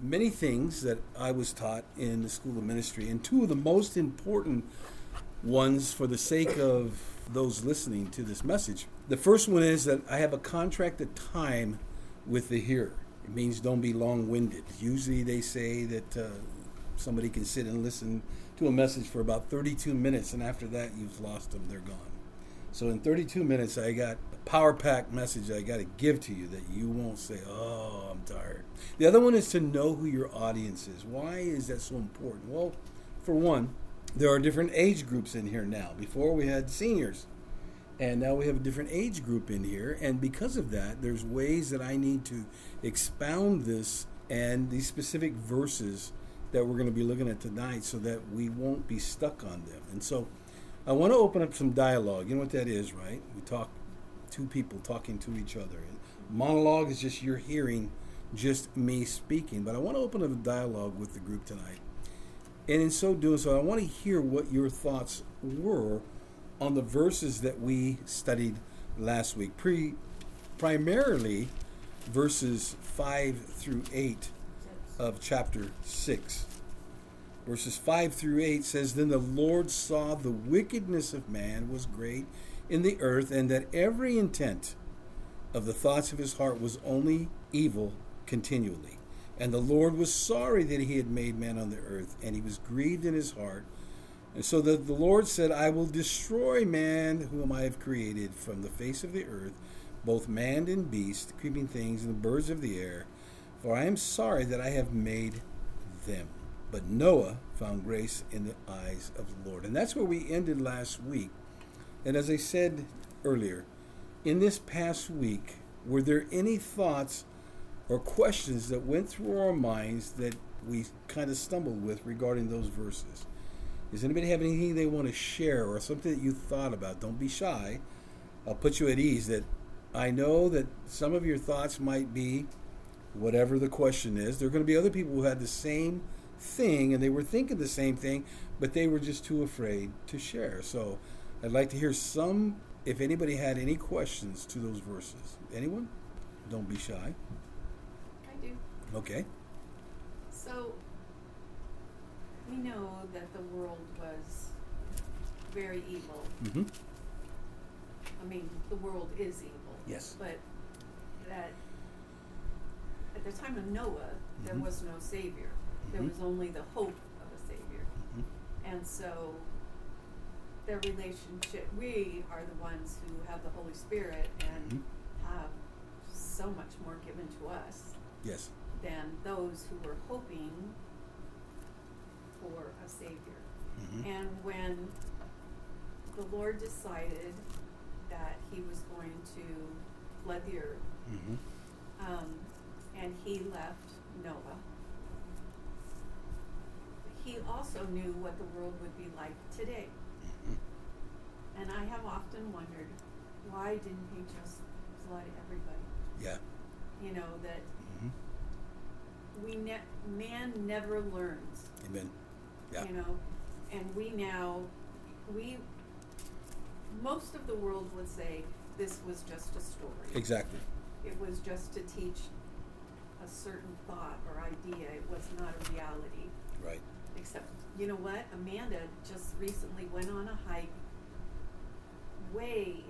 many things that I was taught in the School of Ministry, and two of the most important ones for the sake of those listening to this message. The first one is that I have a contracted time with the hearer. It means don't be long-winded. Usually they say that somebody can sit and listen to a message for about 32 minutes, and after that you've lost them, they're gone. So in 32 minutes, I got a power-packed message I got to give to you that you won't say, oh, I'm tired. The other one is to know who your audience is. Why is that so important? Well, for one, there are different age groups in here now. Before we had seniors, and now we have a different age group in here. And because of that, there's ways that I need to expound this and these specific verses that we're going to be looking at tonight so that we won't be stuck on them. And so I want to open up some dialogue. You know what that is, right? We talk, two people talking to each other. Monologue is just you're hearing just me speaking. But I want to open up a dialogue with the group tonight. And in so doing so, I want to hear what your thoughts were on the verses that we studied last week. Primarily verses 5 through 8 of chapter 6. Verses 5 through 8 says, Then the Lord saw the wickedness of man was great in the earth, and that every intent of the thoughts of his heart was only evil continually. And the Lord was sorry that he had made man on the earth, and he was grieved in his heart. And so that the Lord said, I will destroy man whom I have created from the face of the earth, both man and beast, creeping things, and the birds of the air, for I am sorry that I have made them. But Noah found grace in the eyes of the Lord. And that's where we ended last week. And as I said earlier, in this past week, were there any thoughts or questions that went through our minds that we kind of stumbled with regarding those verses? Does anybody have anything they want to share or something that you thought about? Don't be shy. I'll put you at ease that I know that some of your thoughts might be whatever the question is. There are going to be other people who had the same thing and they were thinking the same thing, but they were just too afraid to share. So I'd like to hear some, if anybody had any questions to those verses. Anyone? Don't be shy. I do. Okay. So we know that the world was very evil. Mm-hmm. I mean, the world is evil. Yes. But that at the time of Noah, there was no Savior. There was only the hope of a Savior. And so their relationship, we are the ones who have the Holy Spirit and have so much more given to us Yes. than those who were hoping for a Savior. And when the Lord decided that he was going to flood the earth, and he left Noah, he also knew what the world would be like today. And I have often wondered, why didn't he just flood everybody? Yeah. You know, that man never learns. Amen. Yeah. You know, and most of the world would say this was just a story. Exactly. It was just to teach a certain thought or idea. It was not a reality. Right. Except, you know what? Amanda just recently went on a hike way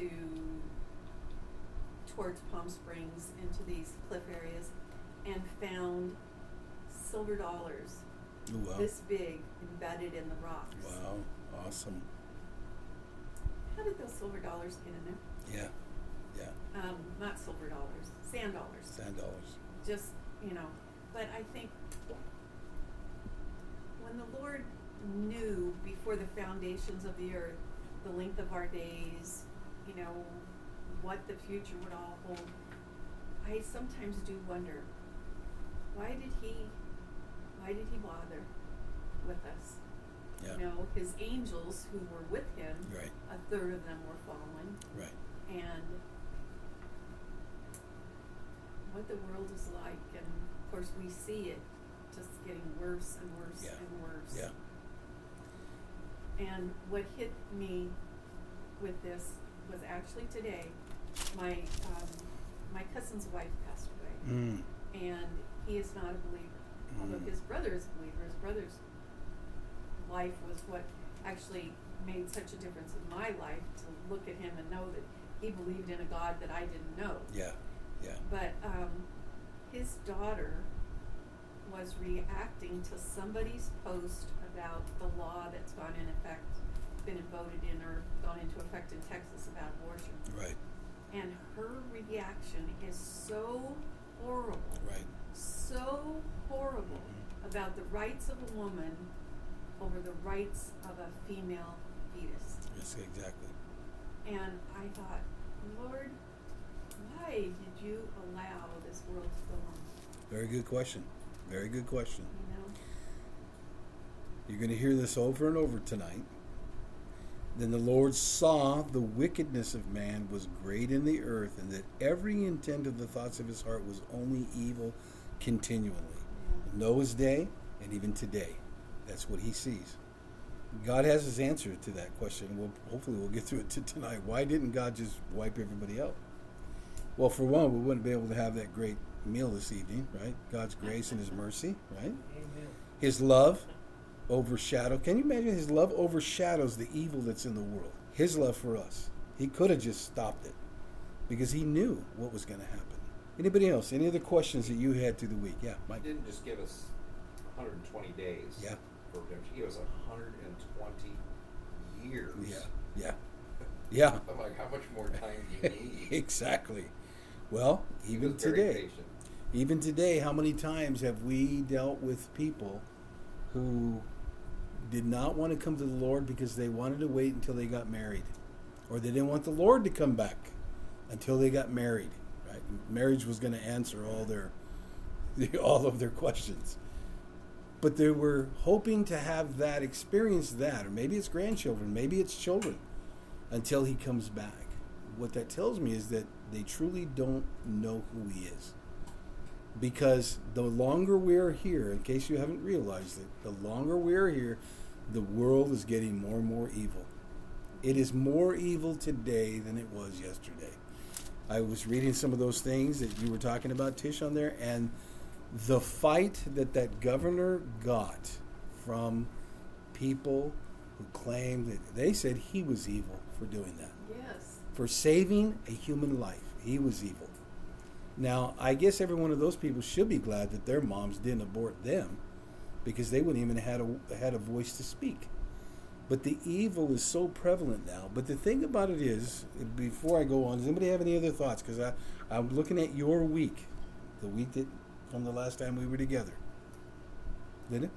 towards Palm Springs, into these cliff areas, and found silver dollars. Ooh, wow. This big, embedded in the rocks. Wow. Awesome. How did those silver dollars get in there? Yeah. Yeah. Not silver dollars, sand dollars. Sand dollars. Just, you know, but I think when the Lord knew before the foundations of the earth the length of our days, you know, what the future would all hold, I sometimes do wonder, why did he bother with us? Yeah. You know, his angels who were with him, Right. a third of them were fallen. Right. And what the world is like, and of course we see it just getting worse and worse and worse. Yeah. And what hit me with this was actually today, my cousin's wife passed away, and he is not a believer. although his brother is a believer, his brother's life was what actually made such a difference in my life, to look at him and know that he believed in a God that I didn't know. Yeah. But his daughter was reacting to somebody's post about the law that's been voted in or gone into effect in Texas about abortion. Right. And her reaction is so horrible. Right. So horrible about the rights of a woman over the rights of a female fetus. Yes, exactly. And I thought, Lord, why did you allow this world to go on? Very good question. Very good question. You know? You're going to hear this over and over tonight. Then the Lord saw the wickedness of man was great in the earth, and that every intent of the thoughts of his heart was only evil continually. Yeah. Noah's day, and even today, that's what he sees. God has his answer to that question. Hopefully we'll get through it tonight. Why didn't God just wipe everybody out? Well, for one, we wouldn't be able to have that great meal this evening, right? God's grace and his mercy, right? Amen. His love can you imagine? His love overshadows the evil that's in the world. His love for us. He could have just stopped it because he knew what was going to happen. Anybody else? Any other questions that you had through the week? Yeah, Mike. He didn't just give us 120 days. Yeah. For redemption. He gave us 120 years. Yeah. I'm like, how much more time do you need? Exactly. Well, He even was very today, patient. how many times have we dealt with people who did not want to come to the Lord because they wanted to wait until they got married, or they didn't want the Lord to come back until they got married, right? Marriage was going to answer all of their questions. But they were hoping to have that, experience that, or maybe it's grandchildren, maybe it's children, until he comes back. What that tells me is that they truly don't know who he is. Because the longer we're here, in case you haven't realized it, the longer we're here, the world is getting more and more evil. It is more evil today than it was yesterday. I was reading some of those things that you were talking about, Tish, on there, and the fight that governor got from people who claimed that they said he was evil for doing that. Yes. For saving a human life. He was evil. Now, I guess every one of those people should be glad that their moms didn't abort them, because they wouldn't even have had a voice to speak. But the evil is so prevalent now. But the thing about it is, before I go on, does anybody have any other thoughts? Because I'm looking at your week, the week that from the last time we were together. Linda?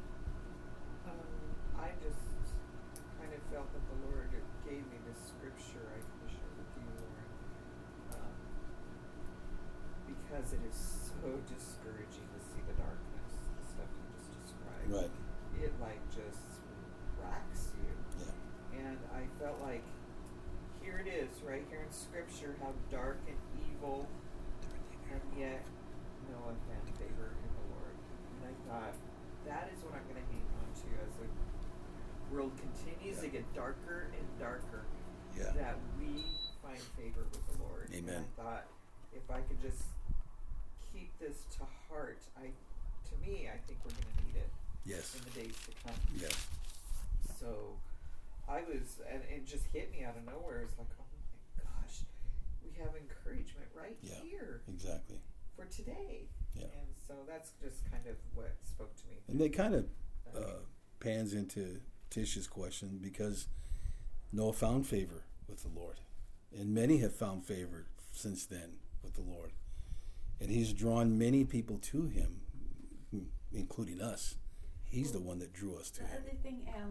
I just kind of felt that the Lord gave me this scripture I can share with you, Lauren, because it is so discouraging to see the darkness, the stuff you just described. Right. It just racks you. Yeah. And I felt like, here it is, right here in scripture, how dark and evil, and yet Noah found favor in the Lord. And I thought, that is what I'm going to hang on to as the world continues to get darker and darker, that we find favor with the Lord. Amen. And I thought, if I could just keep this to heart, I think we're going to need it Yes. in the days to come. Yes. So I was, and it just hit me out of nowhere. It's like, oh my gosh, we have encouragement right here Exactly. for today. Yeah. And so that's just kind of what spoke to me. And they kind of pans into Tish's question, because Noah found favor with the Lord. And many have found favor since then with the Lord. And he's drawn many people to him, including us. He's the one that drew us to The him. other thing, Al,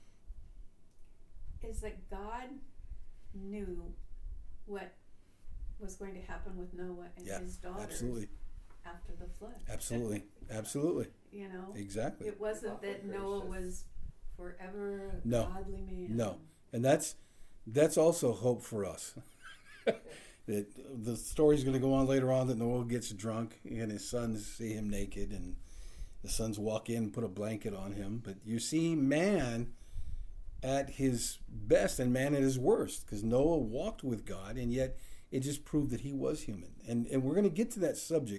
is that God knew what was going to happen with Noah and his daughters Absolutely. after the flood. Absolutely. Absolutely. You know? Exactly. It wasn't that Noah was forever a No. godly man. No. And that's also hope for us. That the story's going to go on later on that Noah gets drunk and his sons see him naked, and the sons walk in and put a blanket on him. But you see man at his best and man at his worst, because Noah walked with God, and yet it just proved that he was human. And we're going to get to that subject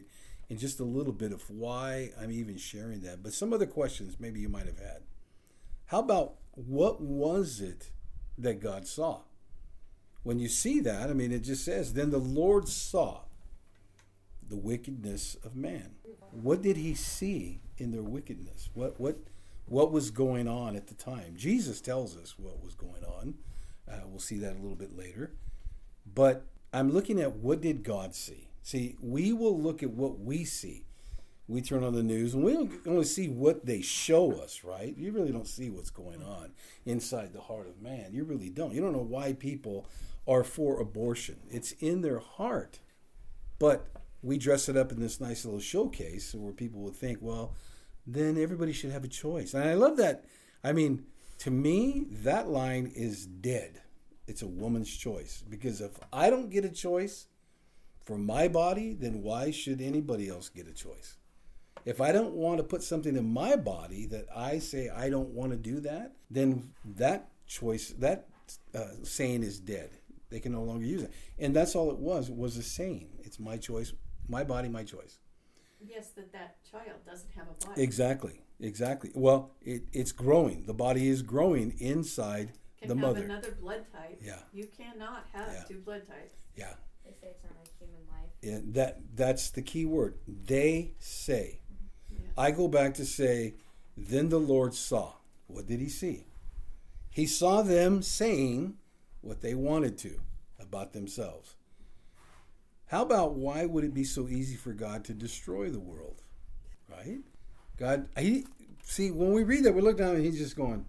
in just a little bit of why I'm even sharing that. But some other questions maybe you might have had. How about what was it that God saw? When you see that, I mean, it just says, then the Lord saw the wickedness of man. What did he see in their wickedness? What was going on at the time? Jesus tells us what was going on. We'll see that a little bit later. But I'm looking at what did God see? See, we will look at what we see. We turn on the news and we don't only see what they show us, right? You really don't see what's going on inside the heart of man. You really don't. You don't know why people are for abortion. It's in their heart. But we dress it up in this nice little showcase where people would think, well, then everybody should have a choice. And I love that. I mean, to me, that line is dead. It's a woman's choice. Because if I don't get a choice for my body, then why should anybody else get a choice? If I don't want to put something in my body that I say I don't want to do that, then that choice, that saying is dead. They can no longer use it. And that's all it was a saying. It's my choice, my body, my choice. Yes, that child doesn't have a body. Exactly. Well, it's growing. The body is growing inside the mother. Can have another blood type. Yeah. You cannot have two blood types. Yeah. They say it's not like human life. Yeah, that's the key word. They say. Yeah. I go back to say, then the Lord saw. What did he see? He saw them saying what they wanted to about themselves. How about why would it be so easy for God to destroy the world? Right? God, when we read that, we look down and he's just going,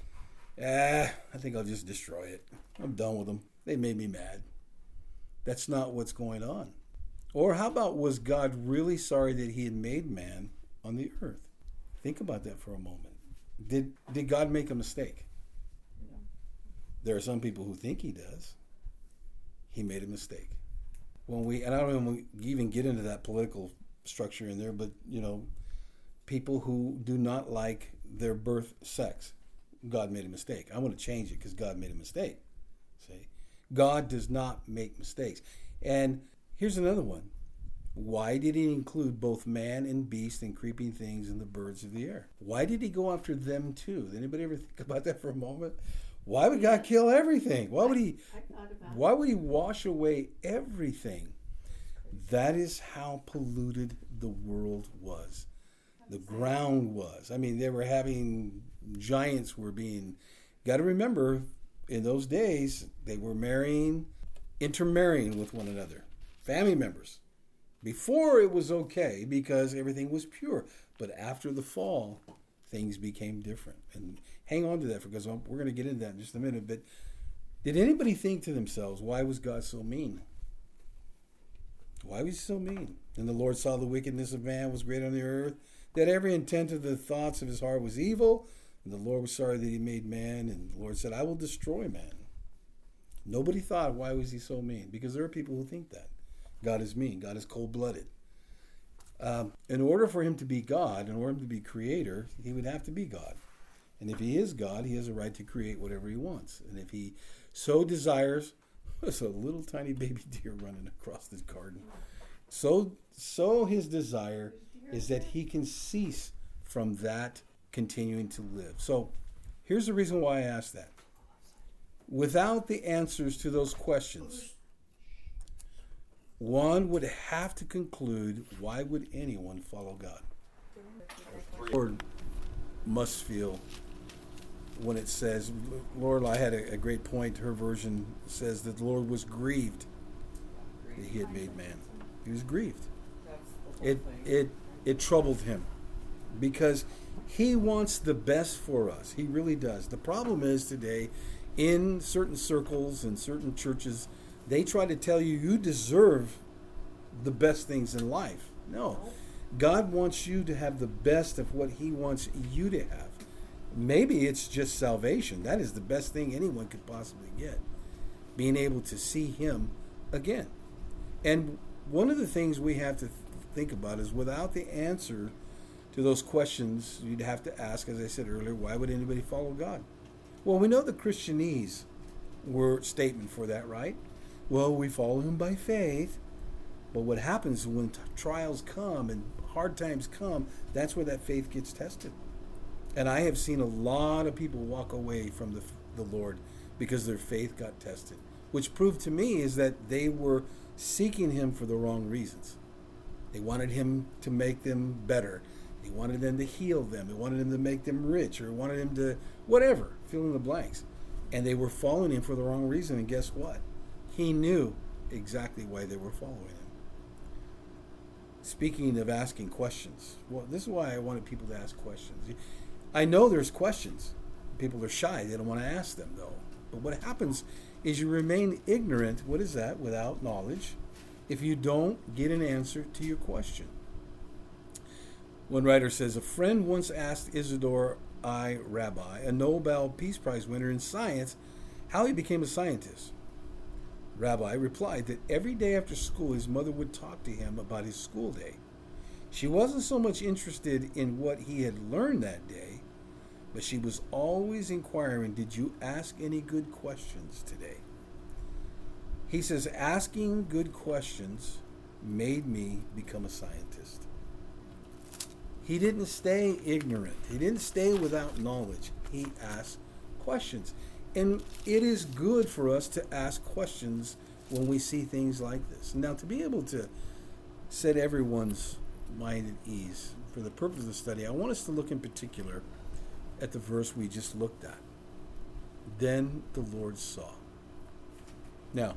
I think I'll just destroy it. I'm done with them. They made me mad. That's not what's going on. Or how about, was God really sorry that he had made man on the earth? Think about that for a moment. Did God make a mistake? No. There are some people who think he does. He made a mistake. And I don't even get into that political structure in there, but, people who do not like their birth sex, God made a mistake. I want to change it because God made a mistake. See? God does not make mistakes. And here's another one. Why did he include both man and beast and creeping things and the birds of the air? Why did he go after them too? Did anybody ever think about that for a moment? Why would God kill everything? Why would he wash away everything? That is how polluted the world was. The ground was. I mean, they were having, giants were being, got to remember, in those days, they were intermarrying with one another. Family members. Before it was okay because everything was pure. But after the fall, things became different. And hang on to that because we're going to get into that in just a minute. But did anybody think to themselves, why was God so mean? Why was he so mean? And the Lord saw the wickedness of man was great on the earth, that every intent of the thoughts of his heart was evil. And the Lord was sorry that he made man. And the Lord said, I will destroy man. Nobody thought, why was he so mean? Because there are people who think that. God is mean. God is cold-blooded. In order for him to be God, in order to be creator, he would have to be God. And if he is God, he has a right to create whatever he wants. And if he so desires, there's a little tiny baby deer running across the garden. So his desire is that he can cease from that continuing to live. So here's the reason why I asked that. Without the answers to those questions, one would have to conclude, why would anyone follow God? The Lord must feel when it says, Lorelai had a great point. Her version says that the Lord was grieved that he had made man. He was grieved. That's the whole thing. It troubled him because he wants the best for us. He really does. The problem is today, in certain circles and certain churches, they try to tell you deserve the best things in life. No. God wants you to have the best of what he wants you to have. Maybe it's just salvation. That is the best thing anyone could possibly get. Being able to see him again. And one of the things we have to think about is without the answer to those questions, you'd have to ask, as I said earlier, why would anybody follow God? Well, we know the Christianese were statement for that, right? Well, we follow him by faith. But what happens when trials come and hard times come, that's where that faith gets tested. And I have seen a lot of people walk away from the Lord because their faith got tested, which proved to me is that they were seeking him for the wrong reasons. They wanted him to make them better. They wanted them to heal them. They wanted him to make them rich, or wanted him to whatever, fill in the blanks. And they were following him for the wrong reason. And guess what? He knew exactly why they were following him. Speaking of asking questions, well, this is why I wanted people to ask questions. I know there's questions. People are shy. They don't want to ask them, though. But what happens is you remain ignorant, what is that, without knowledge, if you don't get an answer to your question. One writer says, a friend once asked Isidore I. Rabi, a Nobel Peace Prize winner in science, how he became a scientist. Rabbi replied that every day after school his mother would talk to him about his school day. She wasn't so much interested in what he had learned that day, but she was always inquiring, did you ask any good questions today? He says, asking good questions made me become a scientist. He didn't stay ignorant. He didn't stay without knowledge. He asked questions. And it is good for us to ask questions when we see things like this. Now, to be able to set everyone's mind at ease, for the purpose of the study, I want us to look in particular at the verse we just looked at. Then the Lord saw. Now,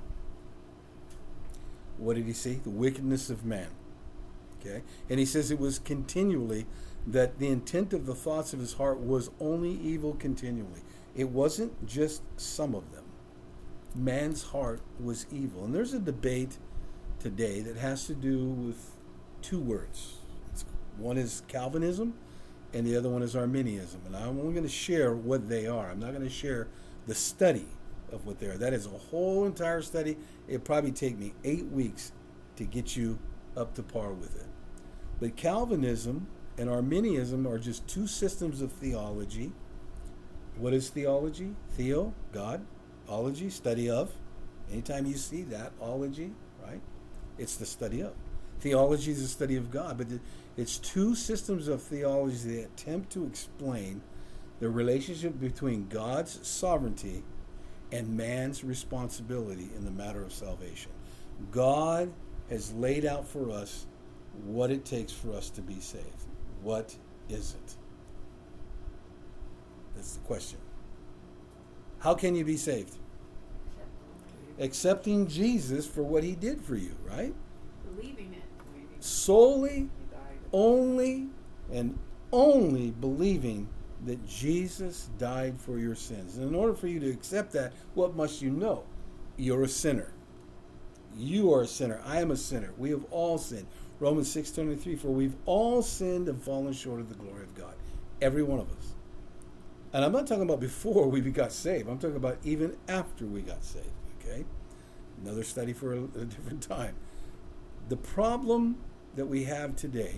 what did he see? The wickedness of man. Okay? And he says it was continually, that the intent of the thoughts of his heart was only evil continually. It wasn't just some of them. Man's heart was evil. And there's a debate today that has to do with two words. One is Calvinism, and the other one is Arminianism. And I'm only going to share what they are. I'm not going to share the study of what they are. That is a whole entire study. It'd probably take me 8 weeks to get you up to par with it. But Calvinism and Arminianism are just two systems of theology. What is theology? Theo, God. Ology, study of. Anytime you see that, ology, right? It's the study of. Theology is the study of God, but it's two systems of theology that attempt to explain the relationship between God's sovereignty and man's responsibility in the matter of salvation. God has laid out for us what it takes for us to be saved. What is it? That's the question. How can you be saved? Accepting Jesus for what he did for you, right? Believing it. Solely, only, and only believing that Jesus died for your sins. And in order for you to accept that, what must you know? You're a sinner. You are a sinner. I am a sinner. We have all sinned. Romans 6:23, for we've all sinned and fallen short of the glory of God. Every one of us. And I'm not talking about before we got saved. I'm talking about even after we got saved. Okay? Another study for a different time. The problem that we have today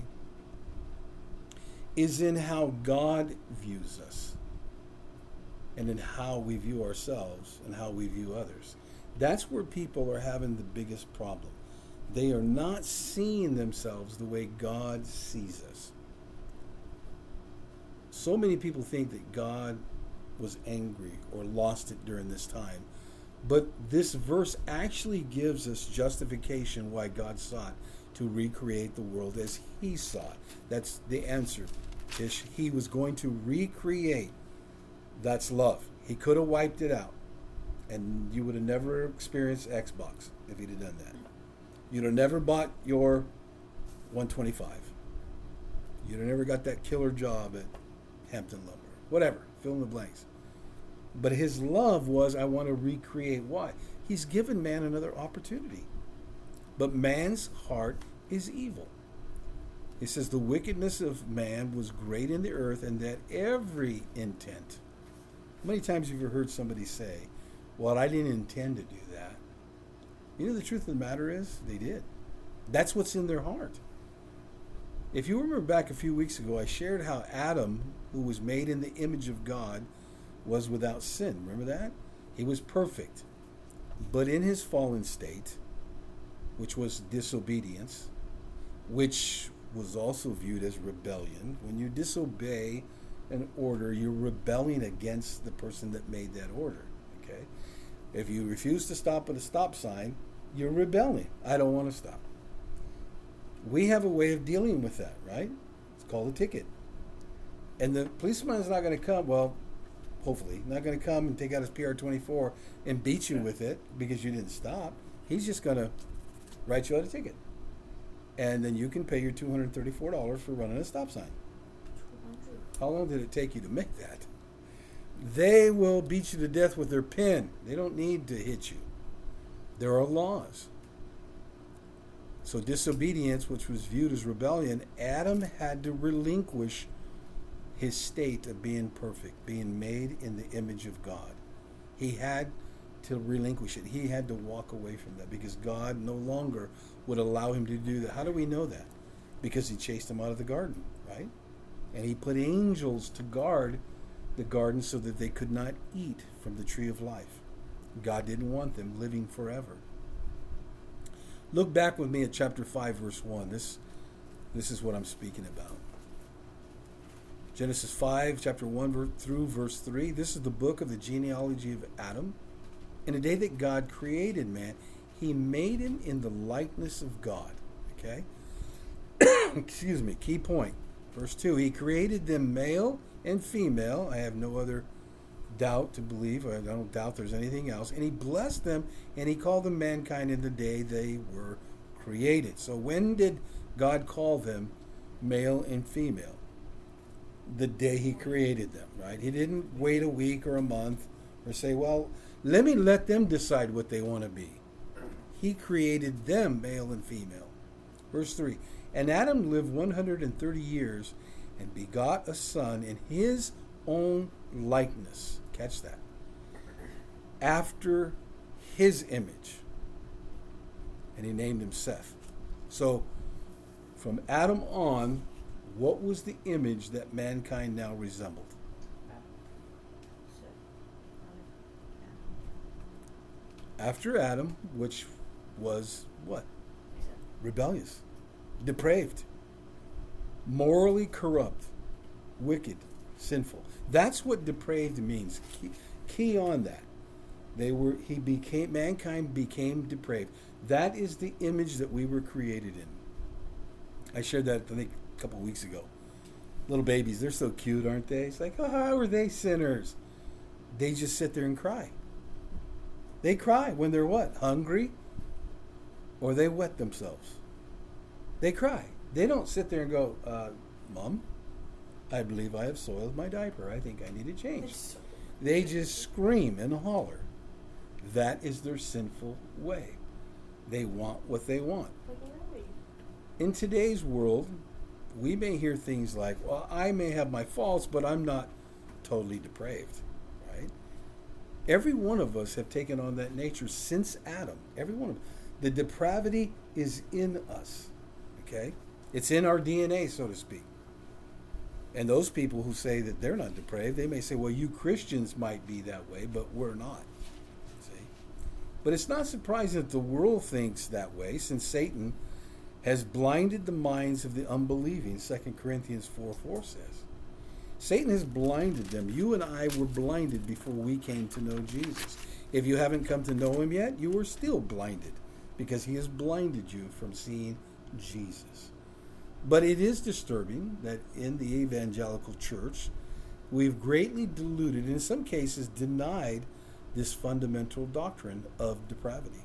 is in how God views us and in how we view ourselves and how we view others. That's where people are having the biggest problem. They are not seeing themselves the way God sees us. So many people think that God was angry or lost it during this time. But this verse actually gives us justification why God sought to recreate the world as he saw it. That's the answer. He was going to recreate. That's love. He could have wiped it out. And you would have never experienced Xbox if he'd have done that. You'd have never bought your 125. You'd have never got that killer job at Hampton Lumber. Whatever. Fill in the blanks. But his love was, I want to recreate. Why? He's given man another opportunity. But man's heart is evil. He says the wickedness of man was great in the earth, and that every intent. How many times have you heard somebody say, well, I didn't intend to do that? You know, the truth of the matter is, they did. That's what's in their heart. If you remember back a few weeks ago, I shared how Adam, who was made in the image of God, was without sin. Remember that? He was perfect. But in his fallen state, which was disobedience, which was also viewed as rebellion. When you disobey an order, you're rebelling against the person that made that order. Okay? If you refuse to stop at a stop sign, you're rebelling. I don't want to stop. We have a way of dealing with that, right? It's called a ticket. And the policeman is not going to come, well, hopefully, not going to come and take out his PR-24 and beat you with it because you didn't stop. He's just going to write you out a ticket. And then you can pay your $234 for running a stop sign. How long did it take you to make that? They will beat you to death with their pen. They don't need to hit you. There are laws. So disobedience, which was viewed as rebellion, Adam had to relinquish his state of being perfect, being made in the image of God. He had to relinquish it. He had to walk away from that because God no longer would allow him to do that. How do we know that? Because he chased him out of the garden, right? And he put angels to guard the garden so that they could not eat from the tree of life. God didn't want them living forever. Look back with me at chapter 5, verse 1. This is what I'm speaking about. Genesis 5, chapter 1 through verse 3. This is the book of the genealogy of Adam. In the day that God created man, he made him in the likeness of God. Okay? Excuse me. Key point. Verse 2. He created them male and female. I have no other doubt to believe. I don't doubt there's anything else. And he blessed them, and he called them mankind in the day they were created. So when did God call them male and female? The day he created them, right? He didn't wait a week or a month or say, well, let them decide what they want to be. He created them male and female. Verse 3. And Adam lived 130 years and begot a son in his own likeness. Catch that. After his image. And he named him Seth. So from Adam on, what was the image that mankind now resembled? After Adam, which was what? Rebellious, depraved, morally corrupt, wicked, sinful. That's what depraved means. Key on that. Mankind became depraved. That is the image that we were created in. I shared that, I think, a couple of weeks ago. Little babies, they're so cute, aren't they? It's like, oh, how are they sinners? They just sit there and cry. They cry when they're what? Hungry? Or they wet themselves. They cry. They don't sit there and go, Mom, I believe I have soiled my diaper. I think I need a change. They just scream and holler. That is their sinful way. They want what they want. In today's world, we may hear things like, well, I may have my faults, but I'm not totally depraved, right? Every one of us have taken on that nature since Adam. Every one of them. The depravity is in us, okay? It's in our DNA, so to speak. And those people who say that they're not depraved, they may say, well, you Christians might be that way, but we're not. See? But it's not surprising that the world thinks that way, since Satan has blinded the minds of the unbelieving, 2 Corinthians 4:4 says. Satan has blinded them. You and I were blinded before we came to know Jesus. If you haven't come to know him yet, you are still blinded because he has blinded you from seeing Jesus. But it is disturbing that in the evangelical church, we've greatly diluted, in some cases denied, this fundamental doctrine of depravity.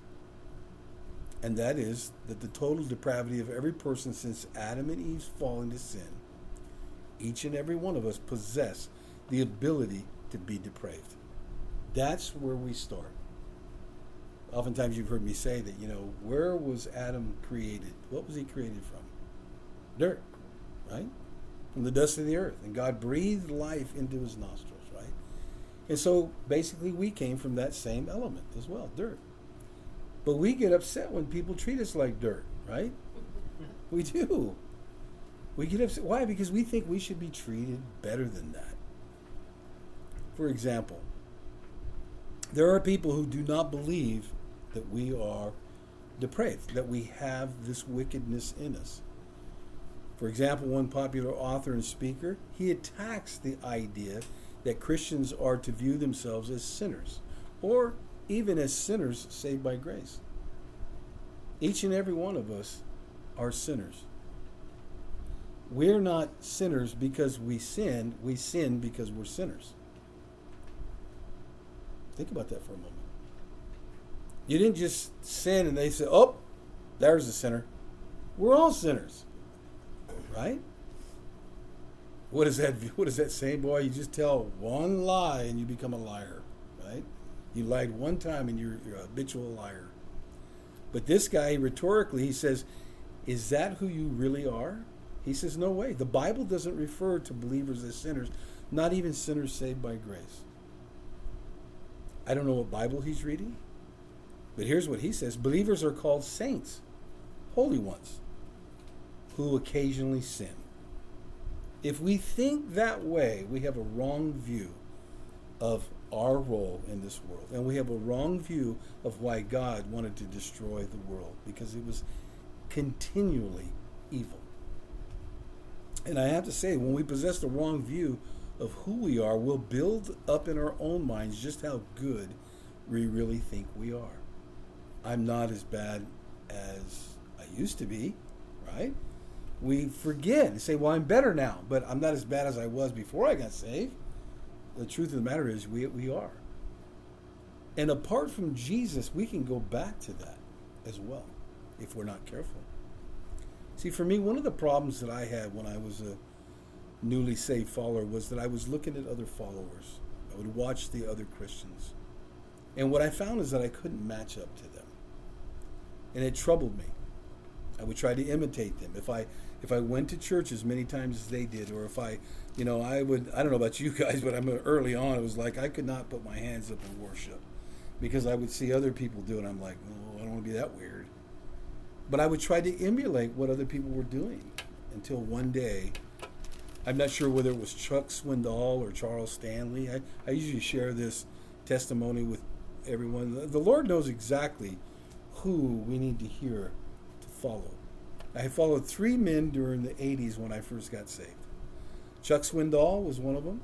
And that is that the total depravity of every person since Adam and Eve's fall into sin, each and every one of us possess the ability to be depraved. That's where we start. Oftentimes you've heard me say that, where was Adam created? What was he created from? Dirt, right? From the dust of the earth. And God breathed life into his nostrils, right? And so basically we came from that same element as well, dirt. But we get upset when people treat us like dirt, right? We do. We get upset. Why? Because we think we should be treated better than that. For example, there are people who do not believe that we are depraved, that we have this wickedness in us. For example, one popular author and speaker, he attacks the idea that Christians are to view themselves as sinners, or even as sinners saved by grace. Each and every one of us are sinners. We're not sinners because we sin because we're sinners. Think about that for a moment. You didn't just sin and they say, oh, there's a sinner. We're all sinners. Right? What is that saying, boy? You just tell one lie and you become a liar. Right? You lied one time and you're a habitual liar. But this guy, rhetorically, he says, is that who you really are? He says, no way. The Bible doesn't refer to believers as sinners, not even sinners saved by grace. I don't know what Bible he's reading, but here's what he says. Believers are called saints, holy ones, who occasionally sin. If we think that way, we have a wrong view of our role in this world. And we have a wrong view of why God wanted to destroy the world, because it was continually evil. And I have to say, when we possess the wrong view of who we are, we'll build up in our own minds just how good we really think we are. I'm not as bad as I used to be, right? We forget and say, well, I'm better now, but I'm not as bad as I was before I got saved. The truth of the matter is we are. And apart from Jesus, we can go back to that as well if we're not careful. See, for me, one of the problems that I had when I was a newly saved follower was that I was looking at other followers. I would watch the other Christians. And what I found is that I couldn't match up to them. And it troubled me. I would try to imitate them. If I went to church as many times as they did, or if I don't know about you guys, but early on, it was like I could not put my hands up in worship because I would see other people do it. I'm like, oh, I don't want to be that weird. But I would try to emulate what other people were doing until one day, I'm not sure whether it was Chuck Swindoll or Charles Stanley. I usually share this testimony with everyone. The Lord knows exactly who we need to hear to follow. I followed 3 men during the 80s when I first got saved. Chuck Swindoll was one of them.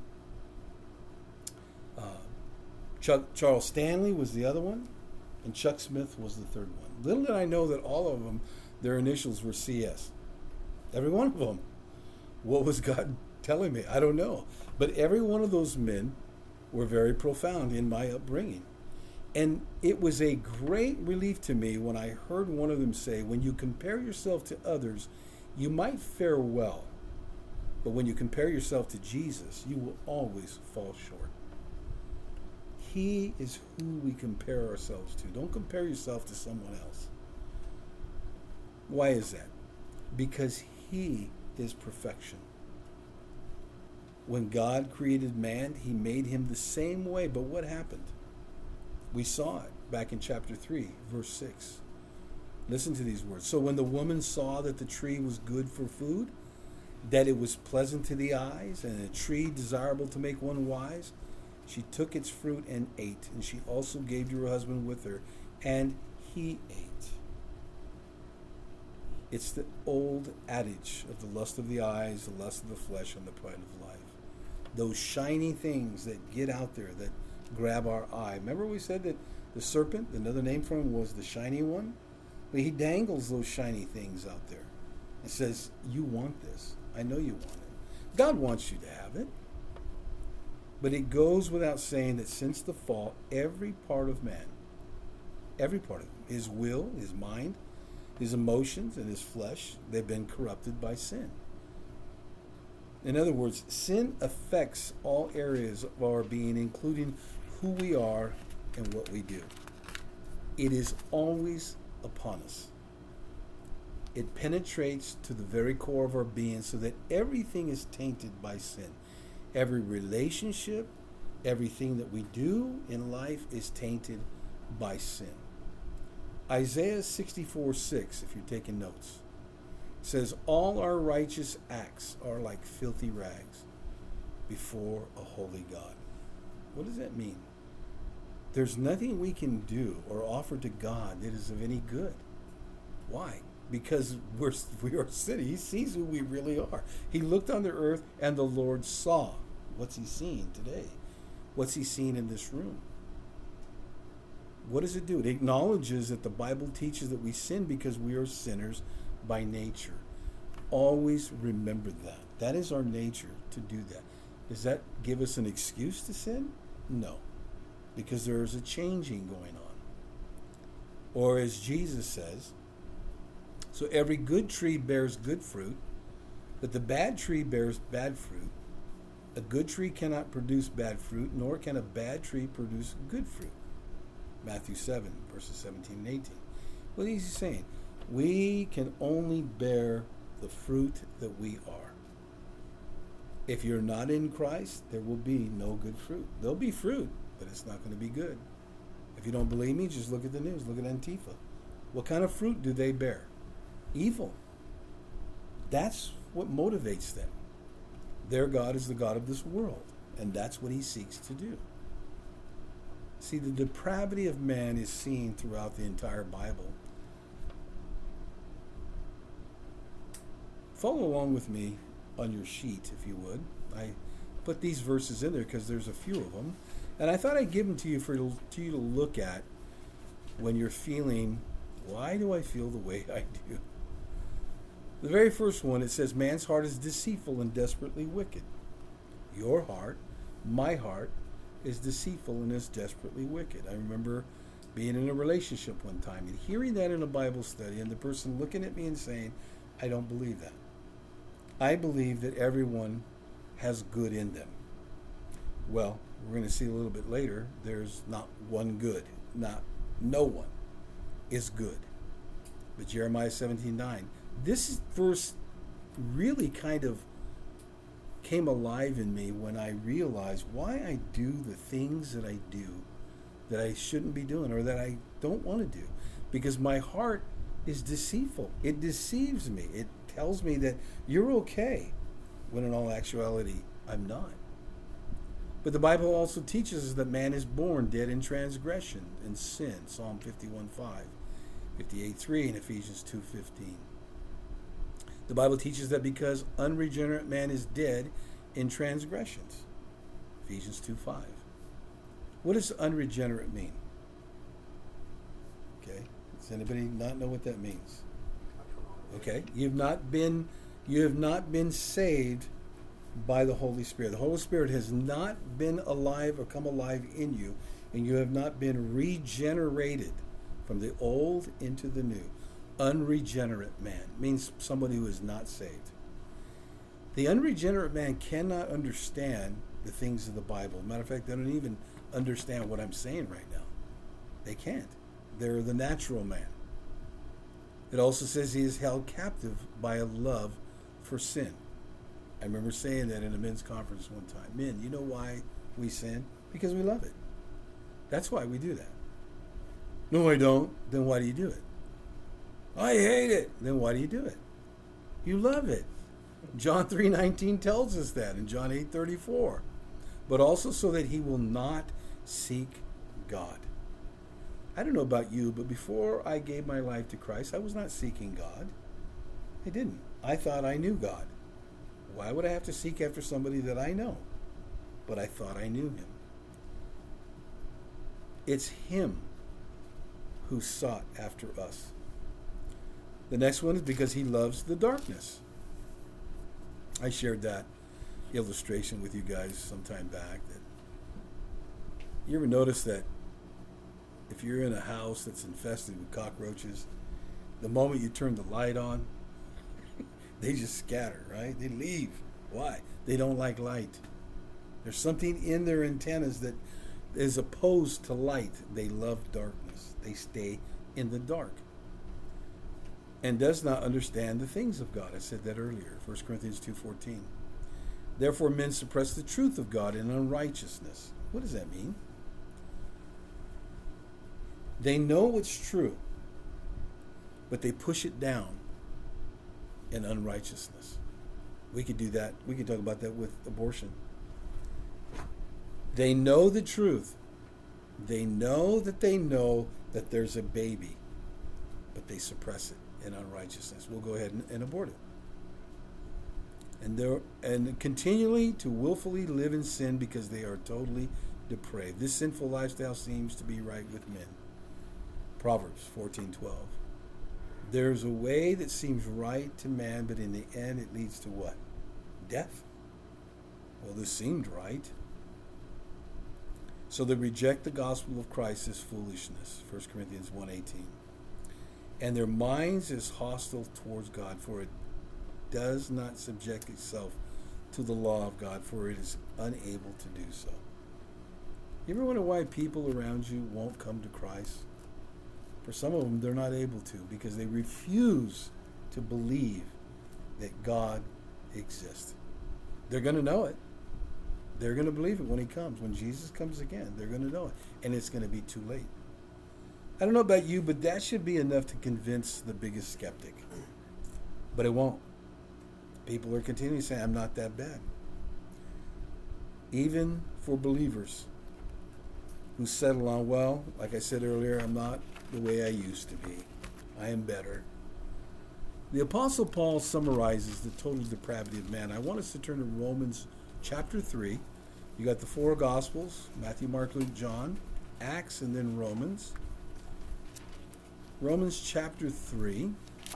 Charles Stanley was the other one. And Chuck Smith was the third one. Little did I know that all of them, their initials were CS. Every one of them. What was God telling me? I don't know. But every one of those men were very profound in my upbringing. And it was a great relief to me when I heard one of them say, when you compare yourself to others, you might fare well. But when you compare yourself to Jesus, you will always fall short. He is who we compare ourselves to. Don't compare yourself to someone else. Why is that? Because he is perfection. When God created man, he made him the same way. But what happened? We saw it back in chapter 3, verse 6. Listen to these words. So when the woman saw that the tree was good for food, that it was pleasant to the eyes, and a tree desirable to make one wise, she took its fruit and ate, and she also gave to her husband with her, and he ate. It's the old adage of the lust of the eyes, the lust of the flesh, and the pride of life. Those shiny things that get out there that grab our eye. Remember we said that the serpent, another name for him, was the shiny one? Well, he dangles those shiny things out there and says, you want this. I know you want it. God wants you to have it. But it goes without saying that since the fall, every part of man, every part of him, his will, his mind, his emotions, and his flesh, they've been corrupted by sin. In other words, sin affects all areas of our being, including who we are and what we do. It is always upon us. It penetrates to the very core of our being so that everything is tainted by sin. Every relationship, everything that we do in life is tainted by sin. Isaiah 64:6, if you're taking notes, says, all our righteous acts are like filthy rags before a holy God. What does that mean? There's nothing we can do or offer to God that is of any good. Why? Because we are sin. He sees who we really are. He looked on the earth and the Lord saw. What's he seeing today? What's he seeing in this room? What does it do? It acknowledges that the Bible teaches that we sin because we are sinners by nature. Always remember that. That is our nature to do that. Does that give us an excuse to sin? No. Because there is a changing going on. Or as Jesus says, so every good tree bears good fruit, but the bad tree bears bad fruit. A good tree cannot produce bad fruit, nor can a bad tree produce good fruit. Matthew 7, verses 17 and 18. What is he saying? We can only bear the fruit that we are. If you're not in Christ, there will be no good fruit. There'll be fruit, but it's not going to be good. If you don't believe me, just look at the news. Look at Antifa. What kind of fruit do they bear? Evil. That's what motivates them. Their God is the God of this world, and that's what he seeks to do. See, the depravity of man is seen throughout the entire Bible. Follow along with me on your sheet, if you would. I put these verses in there because there's a few of them. And I thought I'd give them to you for you to look at when you're feeling, why do I feel the way I do? The very first one, it says, man's heart is deceitful and desperately wicked. Your heart, my heart, is deceitful and is desperately wicked. I remember being in a relationship one time and hearing that in a Bible study and the person looking at me and saying, I don't believe that. I believe that everyone has good in them. Well, we're going to see a little bit later, there's not one good. No one is good. But Jeremiah 17:9, this verse really kind of came alive in me when I realized why I do the things that I do that I shouldn't be doing or that I don't want to do. Because my heart is deceitful. It deceives me. It tells me that you're okay, when in all actuality, I'm not. But the Bible also teaches us that man is born dead in transgression and sin. Psalm 51:5, 58:3, and Ephesians 2:15. The Bible teaches that because unregenerate man is dead in transgressions. Ephesians 2:5. What does unregenerate mean? Okay. Does anybody not know what that means? Okay. You have not been saved by the Holy Spirit. The Holy Spirit has not been alive or come alive in you, and you have not been regenerated from the old into the new. Unregenerate man means somebody who is not saved. The unregenerate man cannot understand the things of the Bible. Matter of fact, they don't even understand what I'm saying right now. They can't. They're the natural man. It also says he is held captive by a love for sin. I remember saying that in a men's conference one time. Men, you know why we sin? Because we love it. That's why we do that. No, I don't. Then why do you do it? I hate it. Then why do you do it? You love it. John 3:19 tells us that in John 8:34. But also so that he will not seek God. I don't know about you, but before I gave my life to Christ, I was not seeking God. I didn't. I thought I knew God. Why would I have to seek after somebody that I know? But I thought I knew him. It's him who sought after us. The next one is because he loves the darkness. I shared that illustration with you guys some time back. That you ever notice that if you're in a house that's infested with cockroaches, the moment you turn the light on, they just scatter, right? They leave. Why? They don't like light. There's something in their antennas that is opposed to light. They love darkness. They stay in the dark and does not understand the things of God. I said that earlier, 1 Corinthians 2:14. Therefore men suppress the truth of God in unrighteousness. What does that mean? They know what's true, but they push it down in unrighteousness. We could do that. We could talk about that with abortion. They know the truth. They know that there's a baby, but they suppress it and unrighteousness. We'll go ahead and abort it. And continually to willfully live in sin because they are totally depraved. This sinful lifestyle seems to be right with men. Proverbs 14:12. There's a way that seems right to man, but in the end it leads to what? Death. Well, this seemed right. So they reject the gospel of Christ as foolishness. 1 Corinthians 1:18. And their minds is hostile towards God, for it does not subject itself to the law of God, for it is unable to do so. You ever wonder why people around you won't come to Christ? For some of them, they're not able to because they refuse to believe that God exists. They're going to know it. They're going to believe it when he comes. When Jesus comes again, they're going to know it. And it's going to be too late. I don't know about you, but that should be enough to convince the biggest skeptic. But it won't. People are continuing to say, I'm not that bad. Even for believers who settle on, well, like I said earlier, I'm not the way I used to be. I am better. The Apostle Paul summarizes the total depravity of man. I want us to turn to Romans chapter 3. You got the four Gospels, Matthew, Mark, Luke, John, Acts, and then Romans. Romans chapter 3.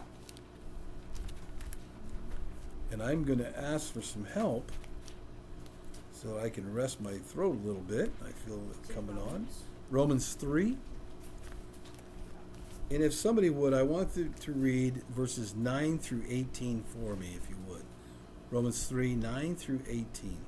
And I'm going to ask for some help so I can rest my throat a little bit. I feel it coming on. Romans 3. And if somebody would, I want to read verses 9 through 18 for me, if you would. Romans 3, 9 through 18.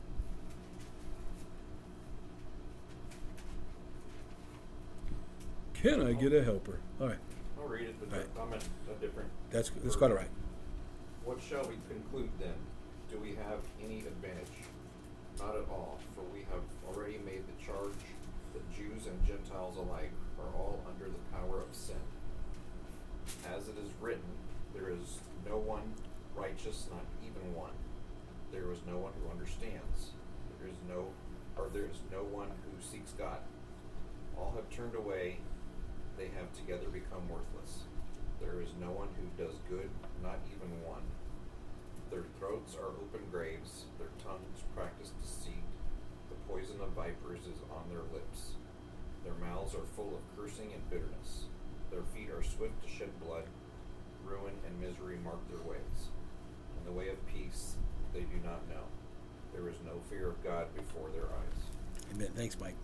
Can I get a helper? All right. I'll read it, but Right. I'm in a different. That's quite all right. What shall we conclude then? Do we have any advantage? Not at all, for we have already made the charge that Jews and Gentiles alike are all under the power of sin. As it is written, there is no one righteous, not even one. There is no one who understands. There is no one who seeks God. All have turned away, they have together become worthless. There is no one who does good, not even one. Their throats are open graves, their tongues practice deceit. The poison of vipers is on their lips. Their mouths are full of cursing and bitterness. Their feet are swift to shed blood. Ruin and misery mark their ways. And the way of peace they do not know. There is no fear of God before their eyes. Amen. Thanks, Mike.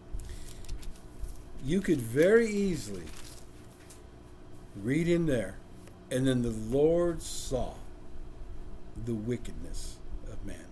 You could very easily read in there, and then the Lord saw the wickedness of man.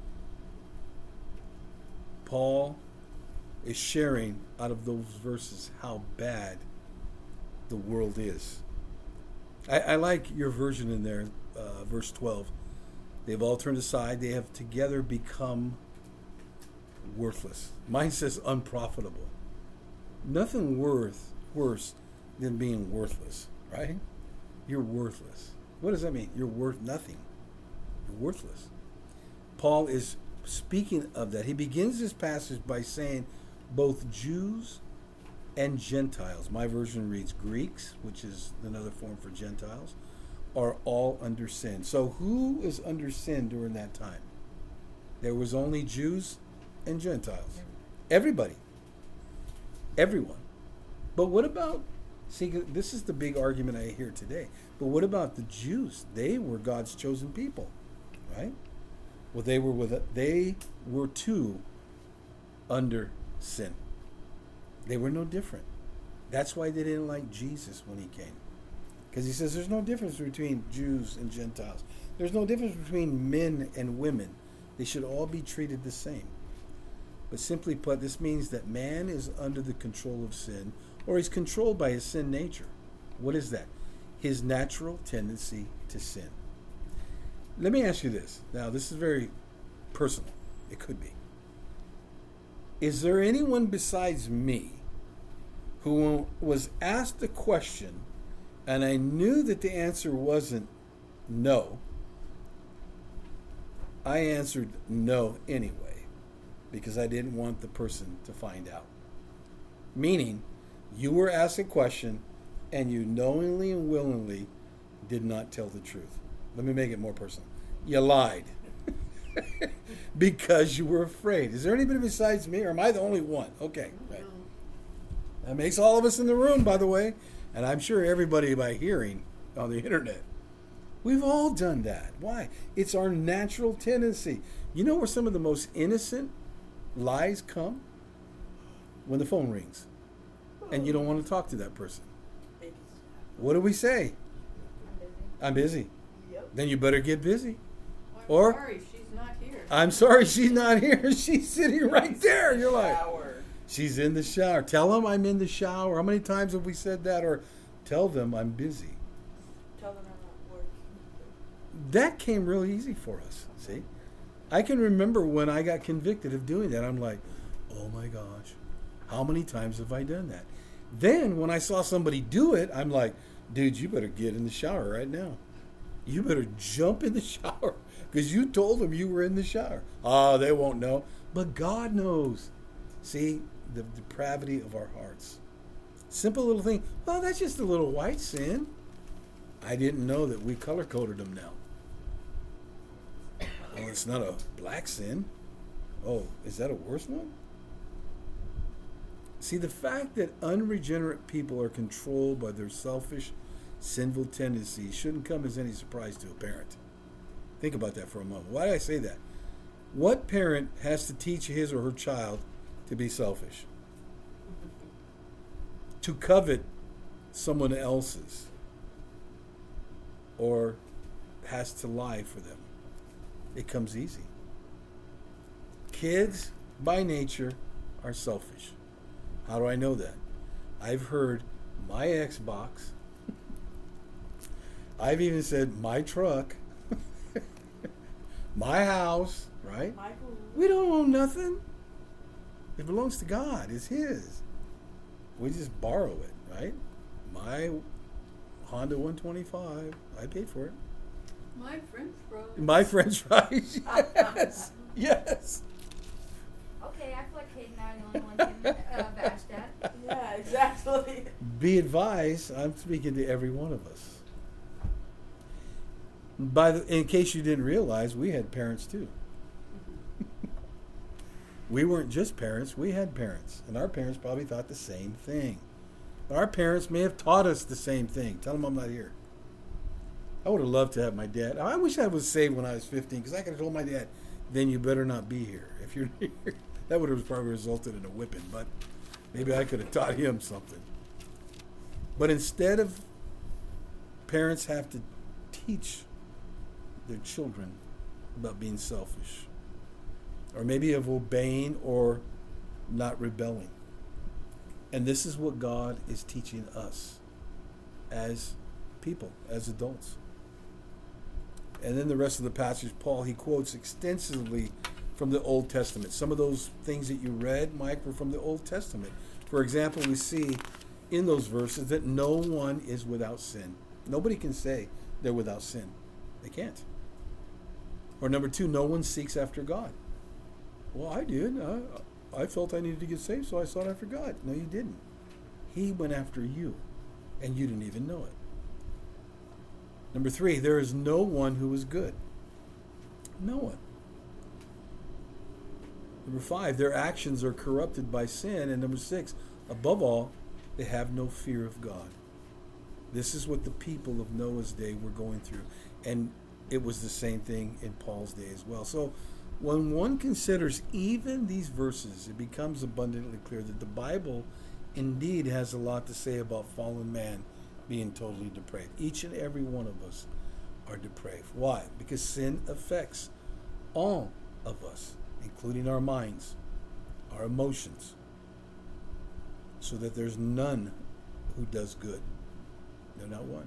Paul is sharing out of those verses how bad the world is. I like your version in there, verse 12. They've all turned aside. They have together become worthless. Mine says unprofitable. Nothing worse than being worthless, right? You're worthless. What does that mean? You're worth nothing. You're worthless. Paul is speaking of that. He begins this passage by saying both Jews and Gentiles, my version reads Greeks, which is another form for Gentiles, are all under sin. So who is under sin during that time? There was only Jews and Gentiles. Everybody. Everyone. But what about, see, this is the big argument I hear today, but what about the Jews? They were God's chosen people, right? Well, they were too under sin. They were no different. That's why they didn't like Jesus when he came. Because he says there's no difference between Jews and Gentiles. There's no difference between men and women. They should all be treated the same. But simply put, this means that man is under the control of sin, or he's controlled by his sin nature. What is that? His natural tendency to sin. Let me ask you this. Now, this is very personal. It could be. Is there anyone besides me who was asked a question and I knew that the answer wasn't no? I answered no anyway because I didn't want the person to find out. Meaning, you were asked a question and you knowingly and willingly did not tell the truth. Let me make it more personal. You lied. Because you were afraid. Is there anybody besides me, or am I the only one? Okay, right. That makes all of us in the room, by the way, and I'm sure everybody by hearing on the internet. We've all done that. Why? It's our natural tendency. You know where some of the most innocent lies come? When the phone rings and you don't want to talk to that person. What do we say? I'm busy. Yep. Then you better get busy. Well, Or- I'm sorry, she's not here. I'm sorry she's not here. She's sitting right there. You're like, Shower. she's in the shower. Tell them I'm in the shower. How many times have we said that? Or tell them I'm busy. Tell them I'm not working. That came real easy for us. See? I can remember when I got convicted of doing that. I'm like, oh my gosh, how many times have I done that? Then when I saw somebody do it, I'm like, dude, you better get in the shower right now. You better jump in the shower because you told them you were in the shower. Oh, they won't know. But God knows. See, the depravity of our hearts. Simple little thing. Well, that's just a little white sin. I didn't know that we color-coded them now. Well, it's not a black sin. Oh, is that a worse one? See, the fact that unregenerate people are controlled by their selfish, sinful tendencies shouldn't come as any surprise to a parent. Think about that for a moment. Why do I say that? What parent has to teach his or her child to be selfish? To covet someone else's? Or has to lie for them? It comes easy. Kids, by nature, are selfish. How do I know that? I've heard my Xbox. I've even said my truck. My house, right? Michael. We don't own nothing. It belongs to God. It's His. We just borrow it, right? My Honda 125, I paid for it. My French fries. My French fries, yes, yes. Okay, I feel like Kate and I are the only ones getting bashed at. Yeah, exactly. Be advised, I'm speaking to every one of us. In case you didn't realize, we had parents too. We weren't just parents, we had parents. And our parents probably thought the same thing. Our parents may have taught us the same thing. Tell them I'm not here. I would have loved to have my dad. I wish I was saved when I was 15 because I could have told my dad, then you better not be here. If you're here, that would have probably resulted in a whipping, but maybe I could have taught him something. But instead of parents have to teach their children about being selfish, or maybe of obeying or not rebelling. And this is what God is teaching us as people, as adults. And then the rest of the passage, Paul, he quotes extensively from the Old Testament. Some of those things that you read, Mike, were from the Old Testament. For example, we see in those verses that no one is without sin. Nobody can say they're without sin. They can't. Or number two, no one seeks after God. Well, I did. I felt I needed to get saved, so I sought after God. No, you didn't. He went after you, and you didn't even know it. Number three, there is no one who is good. No one. Number five, their actions are corrupted by sin. And number six, above all, they have no fear of God. This is what the people of Noah's day were going through. And it was the same thing in Paul's day as well. So when one considers even these verses, it becomes abundantly clear that the Bible indeed has a lot to say about fallen man being totally depraved. Each and every one of us are depraved. Why? Because sin affects all of us, including our minds, our emotions, so that there's none who does good. No, not one.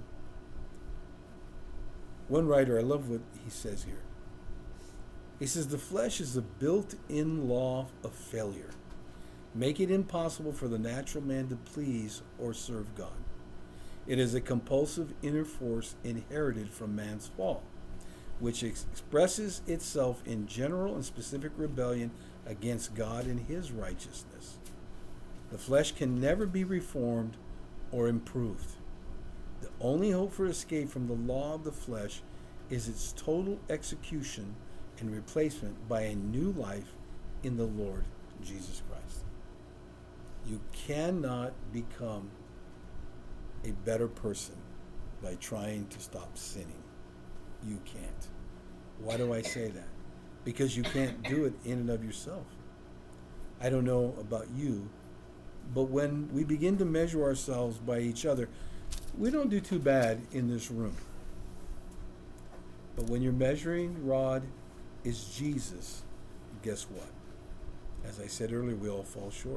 One writer, I love what he says here. He says, the flesh is a built-in law of failure. Make it impossible for the natural man to please or serve God. It is a compulsive inner force inherited from man's fall, which expresses itself in general and specific rebellion against God and His righteousness. The flesh can never be reformed or improved. The only hope for escape from the law of the flesh is its total execution and replacement by a new life in the Lord Jesus Christ. You cannot become a better person by trying to stop sinning. You can't. Why do I say that? Because you can't do it in and of yourself. I don't know about you, but when we begin to measure ourselves by each other, we don't do too bad in this room. But when your measuring rod is Jesus, guess what? As I said earlier, we all fall short.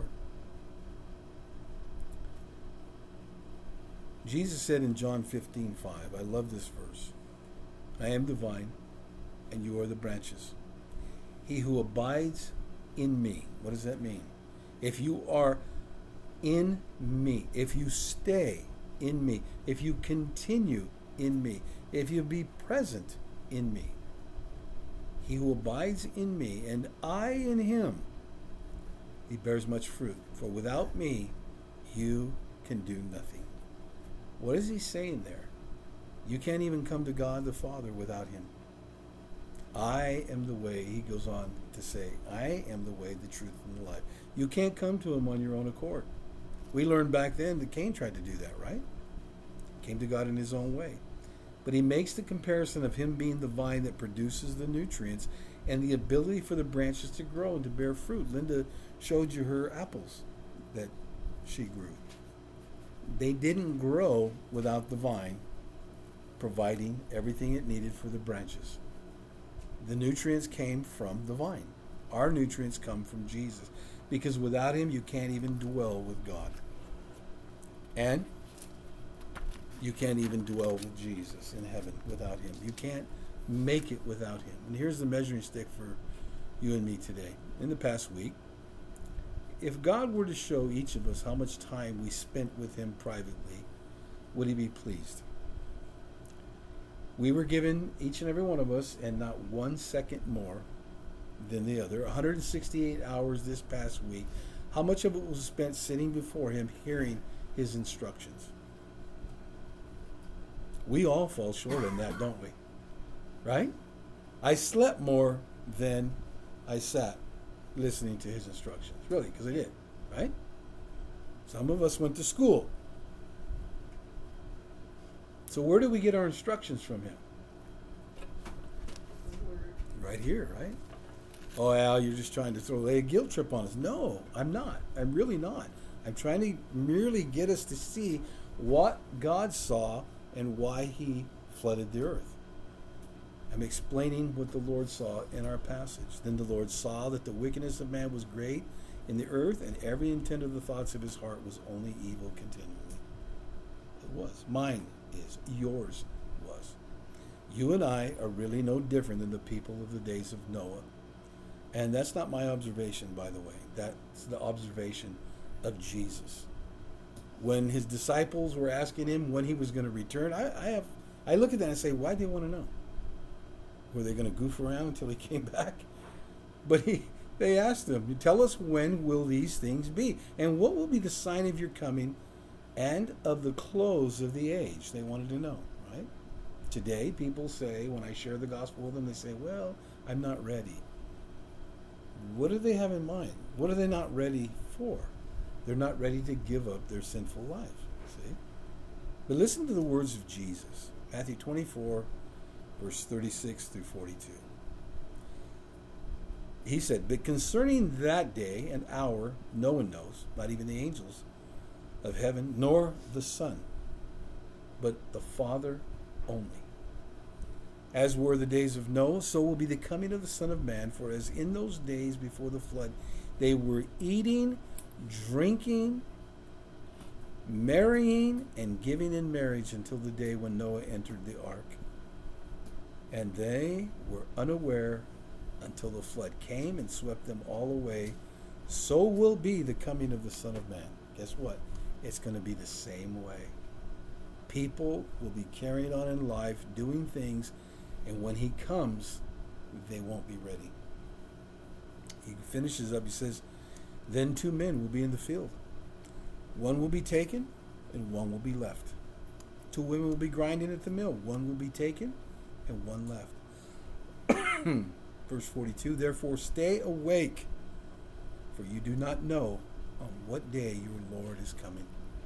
Jesus said in John 15:5, I love this verse, I am the vine, and you are the branches. He who abides in me. What does that mean? If you are in me, if you stay in me, if you continue in me, if you be present in me, he who abides in me and I in him, he bears much fruit. For without me, you can do nothing. What is he saying there? You can't even come to God the Father without him. I am the way, he goes on to say, I am the way, the truth, and the life. You can't come to him on your own accord. We learned back then that Cain tried to do that, right? Came to God in his own way. But he makes the comparison of him being the vine that produces the nutrients and the ability for the branches to grow and to bear fruit. Linda showed you her apples that she grew. They didn't grow without the vine providing everything it needed for the branches. The nutrients came from the vine. Our nutrients come from Jesus. Because without him, you can't even dwell with God. And you can't even dwell with Jesus in heaven without him. You can't make it without him. And here's the measuring stick for you and me today. In the past week, if God were to show each of us how much time we spent with him privately, would he be pleased? We were given, each and every one of us, and not 1 second more than the other, 168 hours this past week. How much of it was spent sitting before him, hearing his instructions? We all fall short in that, don't we? Right? I slept more than I sat listening to his instructions. Really, because I did. Right? Some of us went to school. So where do we get our instructions from him? Right here, right? Oh, Al, you're just trying to lay a guilt trip on us. No, I'm not. I'm really not. I'm trying to merely get us to see what God saw and why he flooded the earth. I'm explaining what the Lord saw in our passage. Then the Lord saw that the wickedness of man was great in the earth, and every intent of the thoughts of his heart was only evil continually. It was. Mine is. Yours was. You and I are really no different than the people of the days of Noah. And that's not my observation, by the way. That's the observation of Jesus. When his disciples were asking him when he was going to return, I look at that and say, why do they want to know? Were they going to goof around until he came back? But they asked him, tell us when will these things be? And what will be the sign of your coming and of the close of the age? They wanted to know, right? Today, people say, when I share the gospel with them, they say, well, I'm not ready. What do they have in mind? What are they not ready for? They're not ready to give up their sinful life, see? But listen to the words of Jesus. Matthew 24, verse 36 through 42. He said, but concerning that day and hour, no one knows, not even the angels of heaven, nor the Son, but the Father only. As were the days of Noah, so will be the coming of the Son of Man. For as in those days before the flood, they were eating, drinking, marrying, and giving in marriage until the day when Noah entered the ark. And they were unaware until the flood came and swept them all away. So will be the coming of the Son of Man. Guess what? It's going to be the same way. People will be carrying on in life, doing things, and when he comes, they won't be ready. He finishes up, he says, then 2 men will be in the field. One will be taken, and one will be left. 2 women will be grinding at the mill. One will be taken and one left. Verse 42, therefore stay awake, for you do not know on what day your Lord is coming.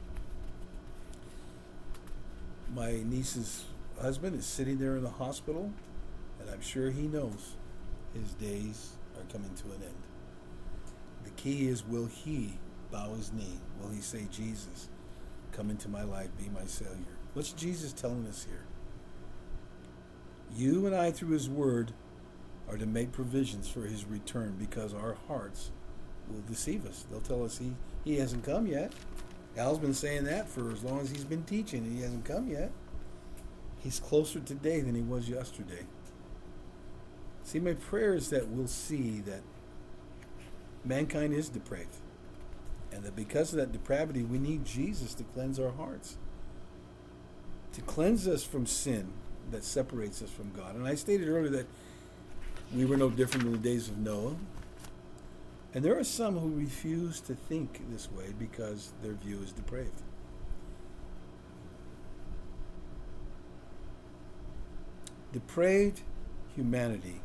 My niece's husband is sitting there in the hospital, and I'm sure he knows his days are coming to an end. The key is, will he bow his knee? Will he say, Jesus, come into my life, be my Savior? What's Jesus telling us here? You and I, through his word, are to make provisions for his return, because our hearts will deceive us. They'll tell us he hasn't come yet. Al's been saying that for as long as he's been teaching, and he hasn't come yet. He's closer today than he was yesterday. See, my prayer is that we'll see that mankind is depraved, and that because of that depravity, we need Jesus to cleanse our hearts, to cleanse us from sin that separates us from God. And I stated earlier that we were no different in the days of Noah. And there are some who refuse to think this way because their view is depraved. Depraved humanity.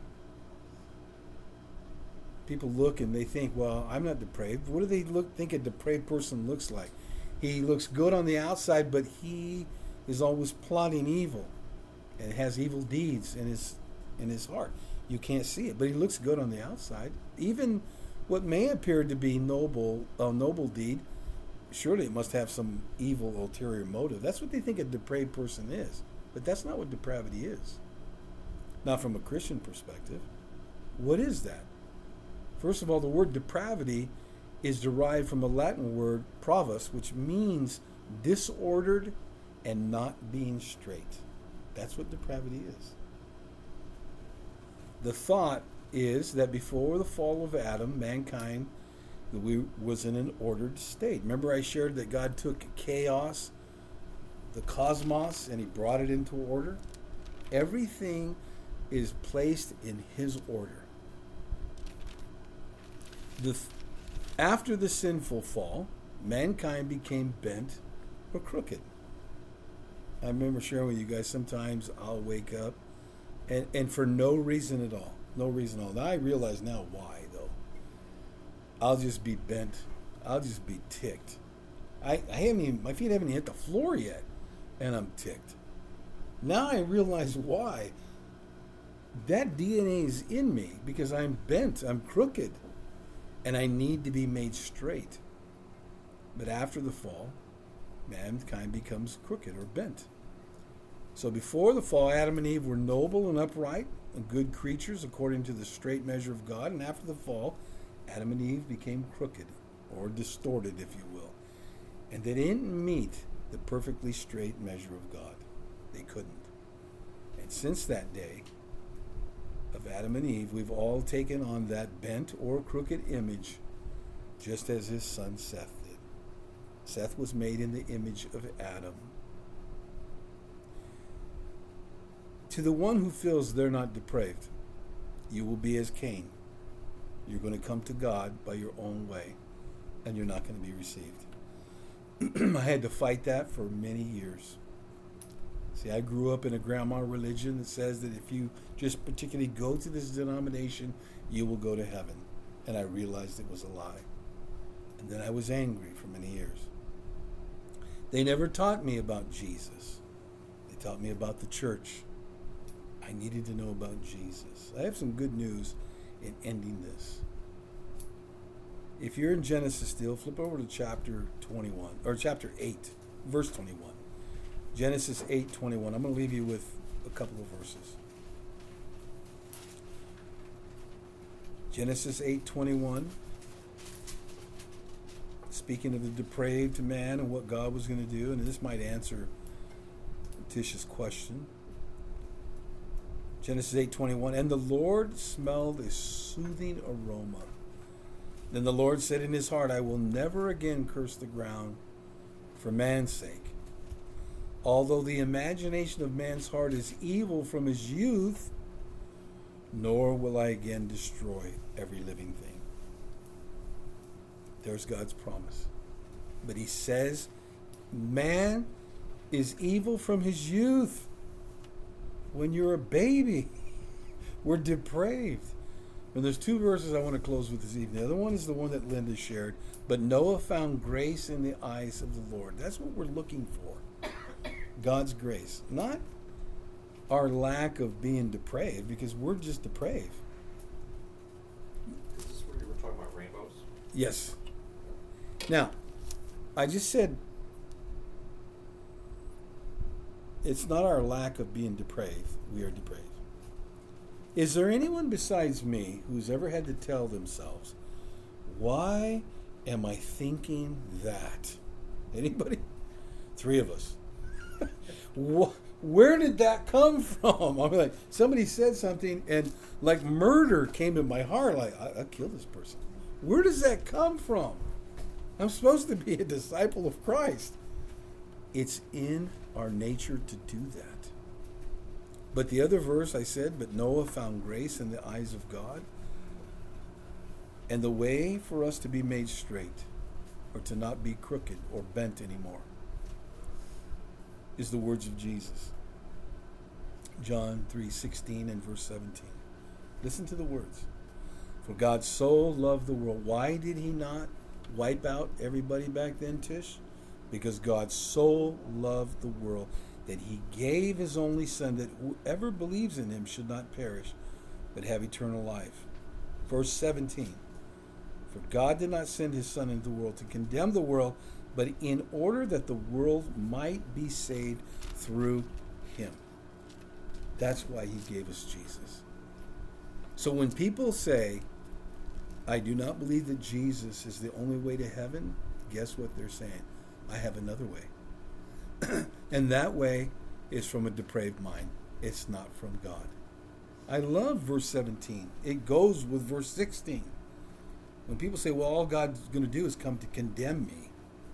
People look and they think, well, I'm not depraved. What do they think a depraved person looks like? He looks good on the outside, but he is always plotting evil and has evil deeds in his heart. You can't see it, but he looks good on the outside. Even what may appear to be a noble deed, surely it must have some evil ulterior motive. That's what they think a depraved person is. But that's not what depravity is. Not from a Christian perspective. What is that? First of all, the word depravity is derived from a Latin word, pravus, which means disordered and not being straight. That's what depravity is. The thought is that before the fall of Adam, mankind was in an ordered state. Remember I shared that God took chaos, the cosmos, and he brought it into order? Everything is placed in his order. After the sinful fall, mankind became bent or crooked. I remember sharing with you guys, sometimes I'll wake up and for no reason at all. No reason at all. Now I realize now why, though. I'll just be bent. I'll just be ticked. My feet haven't even hit the floor yet, and I'm ticked. Now I realize why. That DNA is in me because I'm bent, I'm crooked, and I need to be made straight. But after the fall, mankind becomes crooked or bent. So before the fall, Adam and Eve were noble and upright and good creatures according to the straight measure of God. And after the fall, Adam and Eve became crooked or distorted, if you will. And they didn't meet the perfectly straight measure of God. They couldn't. And since that day of Adam and Eve, we've all taken on that bent or crooked image, just as his son Seth did. Seth was made in the image of Adam. To the one who feels they're not depraved, you will be as Cain. You're going to come to God by your own way, and you're not going to be received. I had to fight that for many years. See, I grew up in a grandma religion that says that if you just particularly go to this denomination, you will go to heaven. And I realized it was a lie. And then I was angry for many years. They never taught me about Jesus. They taught me about the church. I needed to know about Jesus. I have some good news in ending this. If you're in Genesis still, flip over to chapter 21, or chapter 8, verse 21. Genesis 8:21. I'm going to leave you with a couple of verses. Genesis 8:21. Speaking of the depraved man and what God was going to do, and this might answer Tisha's question. Genesis 8:21. And the Lord smelled a soothing aroma. Then the Lord said in his heart, I will never again curse the ground for man's sake. Although the imagination of man's heart is evil from his youth, nor will I again destroy every living thing. There's God's promise. But he says, man is evil from his youth. When you're a baby, we're depraved. And there's two verses I want to close with this evening. The other one is the one that Linda shared. But Noah found grace in the eyes of the Lord. That's what we're looking for. God's grace. Not our lack of being depraved, because we're just depraved. Is this where you were talking about rainbows? Yes. Now, I just said it's not our lack of being depraved. We are depraved. Is there anyone besides me who's ever had to tell themselves, why am I thinking that? Anybody? 3 of us. Where did that come from? I'm like, somebody said something and like murder came in my heart. Like, I killed this person. Where does that come from? I'm supposed to be a disciple of Christ. It's in our nature to do that. But the other verse I said, but Noah found grace in the eyes of God. And the way for us to be made straight, or to not be crooked or bent anymore, is the words of Jesus. John 3:16 and verse 17. Listen to the words. For God so loved the world. Why did he not wipe out everybody back then, Tish? Because God so loved the world that he gave his only Son, that whoever believes in him should not perish, but have eternal life. Verse 17. For God did not send his Son into the world to condemn the world, but in order that the world might be saved through him. That's why he gave us Jesus. So when people say, I do not believe that Jesus is the only way to heaven, guess what they're saying? I have another way. And that way is from a depraved mind. It's not from God. I love verse 17. It goes with verse 16. When people say, well, all God's going to do is come to condemn me.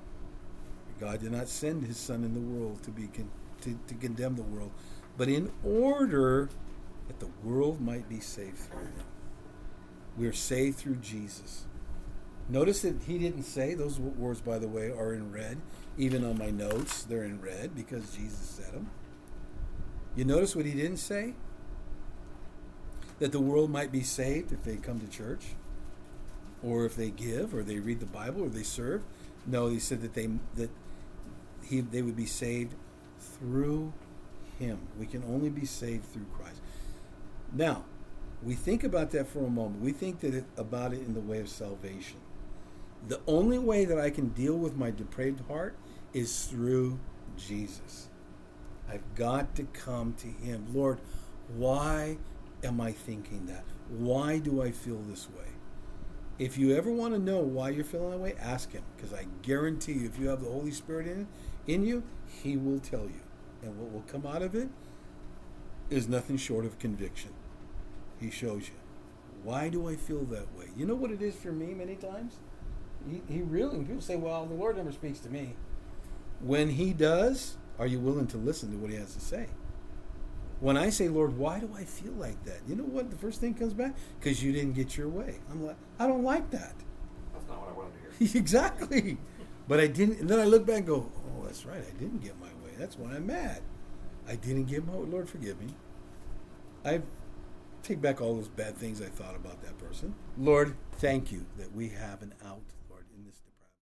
God did not send his Son in the world to condemn the world, but in order that the world might be saved through him. We are saved through Jesus. Notice that he didn't say, those words, by the way, are in red. Even on my notes, they're in red because Jesus said them. You notice what he didn't say? That the world might be saved if they come to church, or if they give, or they read the Bible, or they serve. No, he said that they would be saved through him. We can only be saved through Christ. Now, we think about that for a moment. We think about it in the way of salvation. The only way that I can deal with my depraved heart is through Jesus. I've got to come to him. Lord, why am I thinking that? Why do I feel this way? If you ever want to know why you're feeling that way, ask him. Because I guarantee you, if you have the Holy Spirit in you, he will tell you. And what will come out of it is nothing short of conviction. He shows you. Why do I feel that way? You know what it is for me many times? He really, people say, well, the Lord never speaks to me. When he does, are you willing to listen to what he has to say? When I say, Lord, why do I feel like that? You know what the first thing comes back? Because you didn't get your way. I'm like, I don't like that. That's not what I wanted to hear. Exactly. But I didn't, and then I look back and go, oh, that's right, I didn't get my way. That's why I'm mad. I didn't get my way. Lord, forgive me. I take back all those bad things I thought about that person. Lord, thank you that we have an out.